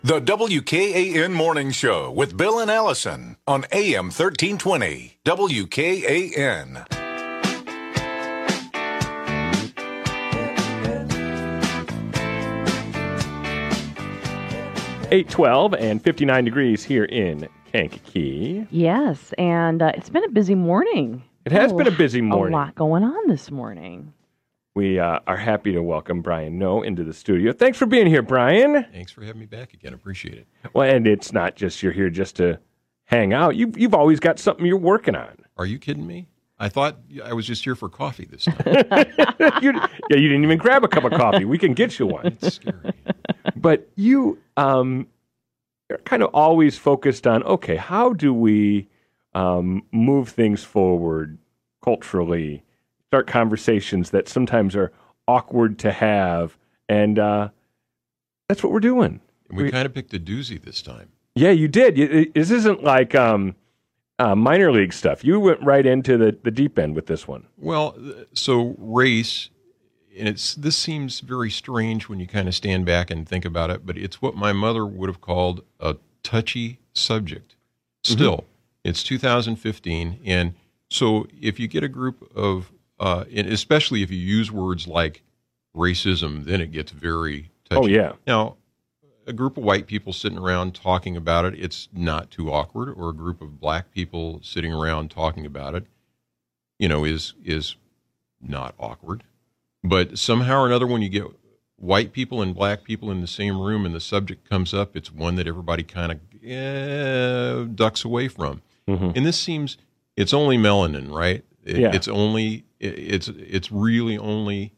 The WKAN Morning Show with Bill and Allison on AM 1320. WKAN. .812 and 59 degrees here in Kankakee. Yes, and it's been a busy morning. It has been a busy morning. A lot going on this morning. We are happy to welcome Brian Noe into the studio. Thanks for being here, Brian. Thanks for having me back again. Appreciate it. Well, and it's not just you're here just to hang out. You've always got something you're working on. Are you kidding me? I thought I was just here for coffee this time. you didn't even grab a cup of coffee. We can get you one. It's scary. But you are kind of always focused on, okay, how do we move things forward culturally, start conversations that sometimes are awkward to have, and that's what we're doing. We kind of picked a doozy this time. Yeah, you did. This isn't like minor league stuff. You went right into the deep end with this one. Well, so race, and this seems very strange when you kind of stand back and think about it, but it's what my mother would have called a touchy subject. Still, It's 2015, and so if you get a group of, and especially if you use words like racism, then it gets very touchy. Oh, yeah. Now, a group of white people sitting around talking about it, it's not too awkward, or a group of black people sitting around talking about it, is not awkward. But somehow or another, when you get white people and black people in the same room and the subject comes up, it's one that everybody kind of ducks away from. Mm-hmm. And this seems, it's only melanin, right? It's only, it's really only,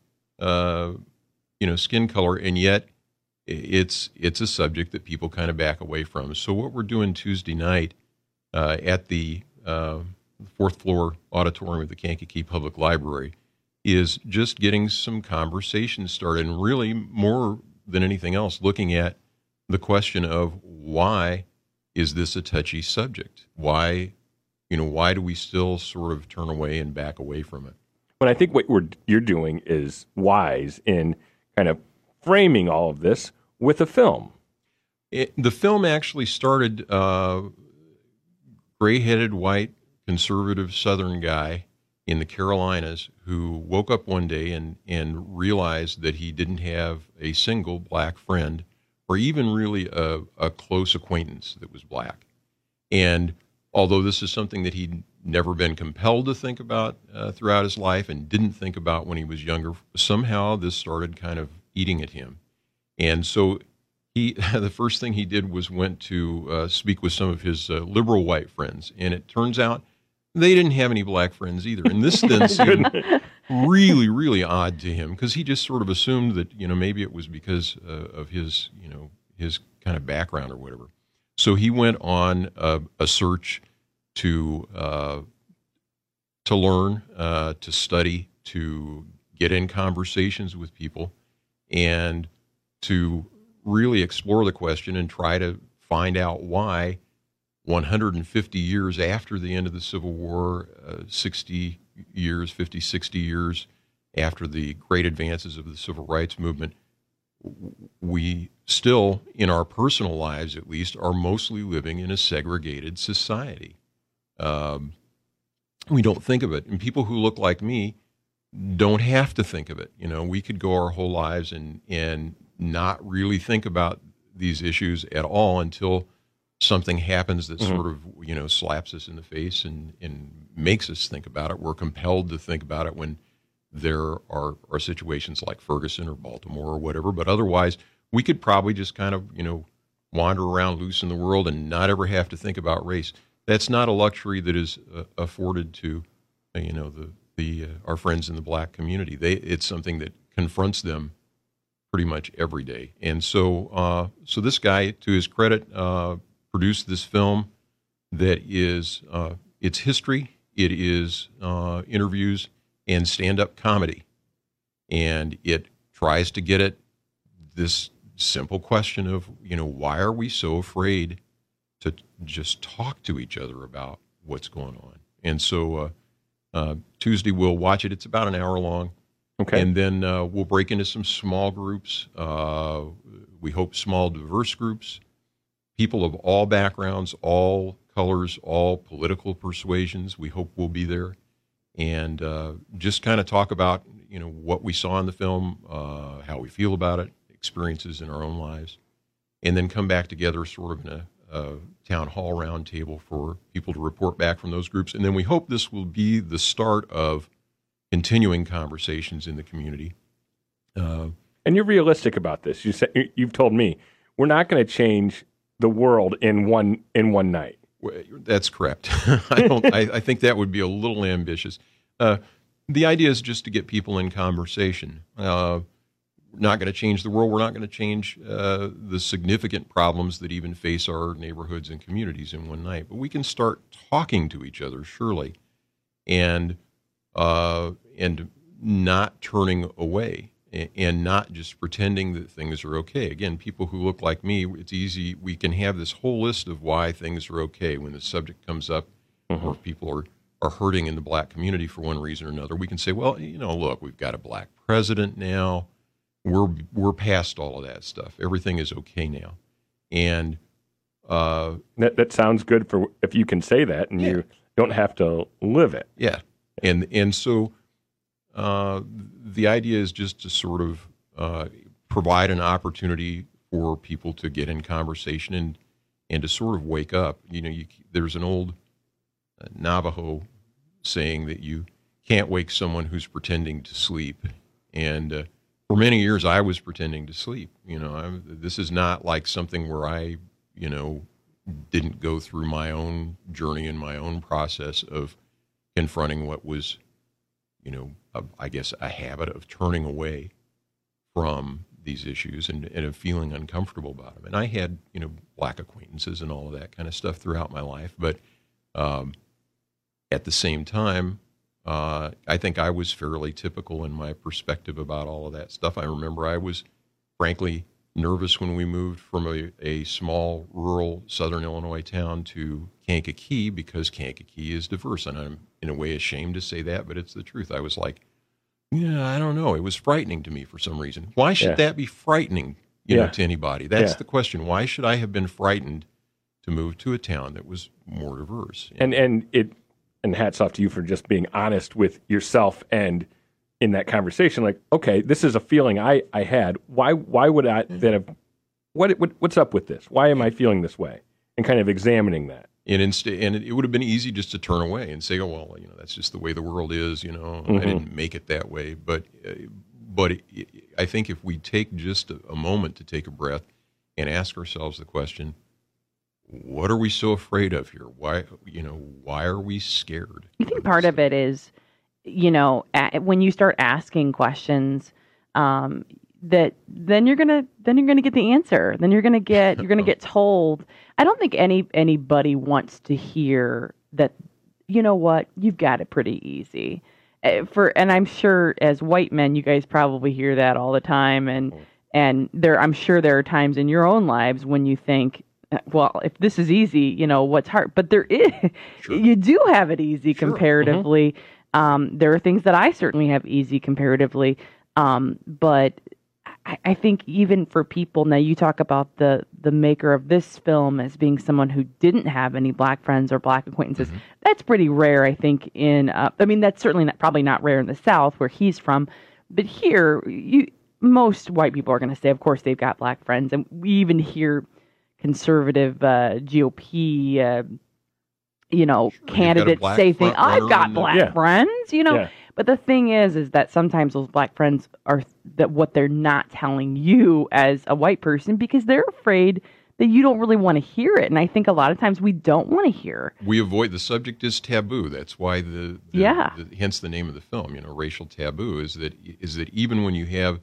skin color, and yet it's a subject that people kind of back away from. So what we're doing Tuesday night at the fourth floor auditorium of the Kankakee Public Library is just getting some conversations started, and really more than anything else, looking at the question of why is this a touchy subject? Why do we still sort of turn away and back away from it? But I think what you're doing is wise in kind of framing all of this with a film. The film actually started gray-headed, white, conservative Southern guy in the Carolinas who woke up one day and realized that he didn't have a single black friend, or even really a close acquaintance that was black. And although this is something that he'd never been compelled to think about throughout his life and didn't think about when he was younger, somehow this started kind of eating at him. And so the first thing he did was went to speak with some of his liberal white friends, and it turns out they didn't have any black friends either. And this then seemed really, really odd to him, because he just sort of assumed that, maybe it was because of his, his kind of background or whatever. So he went on a search to learn, to study, to get in conversations with people, and to really explore the question and try to find out why 150 years after the end of the Civil War, 60 years after the great advances of the Civil Rights Movement, we still, in our personal lives at least, are mostly living in a segregated society. We don't think of it. And people who look like me don't have to think of it. We could go our whole lives and not really think about these issues at all until something happens that sort of, slaps us in the face and makes us think about it. We're compelled to think about it when there are situations like Ferguson or Baltimore or whatever. But otherwise, we could probably just kind of, wander around loose in the world and not ever have to think about race. That's not a luxury that is afforded to, our friends in the black community. It's something that confronts them pretty much every day. And so this guy, to his credit, produced this film that is it's history, it is interviews and stand-up comedy, and it tries to get at this simple question of why are we so afraid to just talk to each other about what's going on. And so Tuesday we'll watch it. It's about an hour long. Okay. And then we'll break into some small groups. We hope small, diverse groups. people of all backgrounds, all colors, all political persuasions, we hope will be there. And just kind of talk about, what we saw in the film, how we feel about it, experiences in our own lives, and then come back together sort of in a town hall round table for people to report back from those groups. And then we hope this will be the start of continuing conversations in the community. And you're realistic about this. You've told me we're not going to change the world in one night. That's correct. I think that would be a little ambitious. The idea is just to get people in conversation. We're not going to change the world. We're not going to change the significant problems that even face our neighborhoods and communities in one night. But we can start talking to each other, surely, and not turning away and not just pretending that things are okay. Again, people who look like me, it's easy. We can have this whole list of why things are okay when the subject comes up, or people are hurting in the black community for one reason or another. We can say, well, look, we've got a black president now. We're past all of that stuff. Everything is okay now. And that sounds good for if you can say that and you don't have to live it. Yeah. And so the idea is just to sort of provide an opportunity for people to get in conversation and to sort of wake up. There's an old Navajo saying that you can't wake someone who's pretending to sleep. And for many years, I was pretending to sleep. This is not like something where I, didn't go through my own journey and my own process of confronting what was, I guess, a habit of turning away from these issues and of feeling uncomfortable about them. And I had, black acquaintances and all of that kind of stuff throughout my life. But at the same time, I think I was fairly typical in my perspective about all of that stuff. I remember I was, frankly, nervous when we moved from a small, rural southern Illinois town to Kankakee because Kankakee is diverse. And I'm, in a way, ashamed to say that, but it's the truth. I was like, I don't know. It was frightening to me for some reason. Why should that be frightening, to anybody? That's the question. Why should I have been frightened to move to a town that was more diverse? And hats off to you for just being honest with yourself and in that conversation, like, okay, this is a feeling I had. Why would I then have, what's up with this? Why am I feeling this way? And kind of examining that. And it would have been easy just to turn away and say, oh, well, that's just the way the world is, I didn't make it that way. But I think if we take just a moment to take a breath and ask ourselves the question, what are we so afraid of here? Why are we scared? I think part of it is, when you start asking questions, that then you're gonna get the answer. Then you're gonna get told. I don't think anybody wants to hear that. You know what? You've got it pretty easy. And I'm sure as white men, you guys probably hear that all the time. And I'm sure there are times in your own lives when you think, well, if this is easy, what's hard? But there is, you do have it easy comparatively. There are things that I certainly have easy comparatively. But I think even for people, now you talk about the maker of this film as being someone who didn't have any black friends or black acquaintances. Mm-hmm. That's pretty rare, I think, that's certainly probably not rare in the South where he's from. But here, most white people are going to say, of course, they've got black friends. And we even hear conservative GOP, candidates say things. I've got black friends, Yeah. But the thing is that sometimes those black friends are that what they're not telling you as a white person because they're afraid that you don't really want to hear it. And I think a lot of times we don't want to hear. We avoid the subject is taboo. That's why hence the name of the film. Racial taboo is that even when you have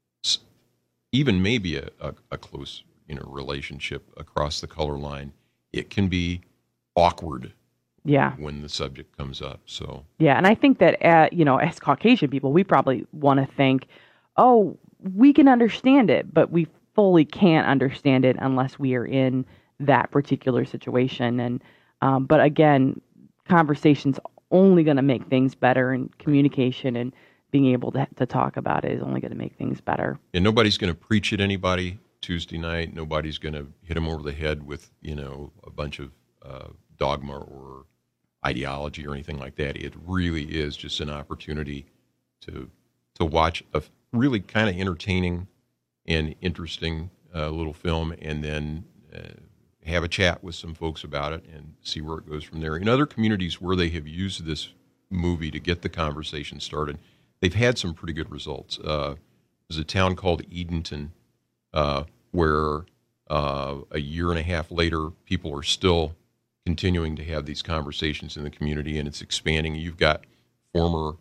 even maybe a close relationship across the color line, it can be awkward. Yeah. When the subject comes up. So. Yeah. And I think that, as Caucasian people, we probably want to think, oh, we can understand it, but we fully can't understand it unless we are in that particular situation. And, but again, conversation's only going to make things better, and communication and being able to talk about it is only going to make things better. And nobody's going to preach at anybody. Tuesday night. Nobody's going to hit them over the head with, a bunch of dogma or ideology or anything like that. It really is just an opportunity to watch a really kind of entertaining and interesting little film, and then have a chat with some folks about it and see where it goes from there. In other communities where they have used this movie to get the conversation started, they've had some pretty good results. There's a town called Edenton where a year and a half later, people are still continuing to have these conversations in the community, and it's expanding. You've got former,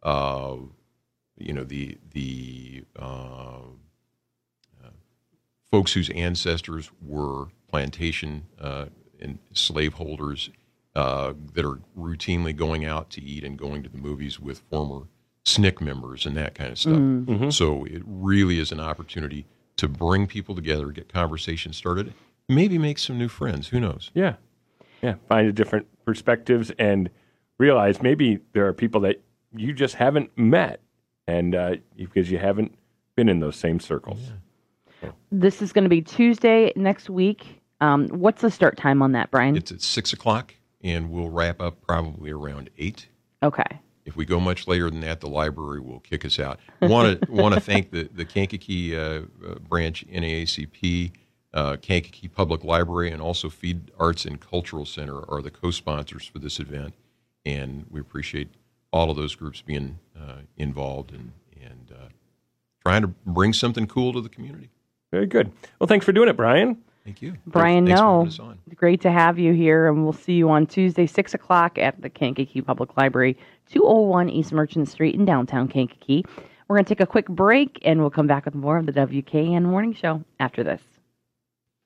folks whose ancestors were plantation and slaveholders that are routinely going out to eat and going to the movies with former SNCC members and that kind of stuff. Mm-hmm. So it really is an opportunity to bring people together, get conversations started, maybe make some new friends. Who knows? Yeah. Find different perspectives and realize maybe there are people that you just haven't met, and because you haven't been in those same circles. Yeah. This is going to be Tuesday next week. What's the start time on that, Brian? It's at 6:00, and we'll wrap up probably around 8. Okay. If we go much later than that, the library will kick us out. Want to thank the Kankakee branch NAACP, Kankakee Public Library, and also Feed Arts and Cultural Center are the co-sponsors for this event, and we appreciate all of those groups being involved and trying to bring something cool to the community. Very good. Well, thanks for doing it, Brian. Thank you. Brian, Thanks for having us on. great to have you here, and we'll see you on Tuesday, 6:00 at the Kankakee Public Library, 201 East Merchant Street in downtown Kankakee. We're going to take a quick break, and we'll come back with more of the WKN Morning Show after this.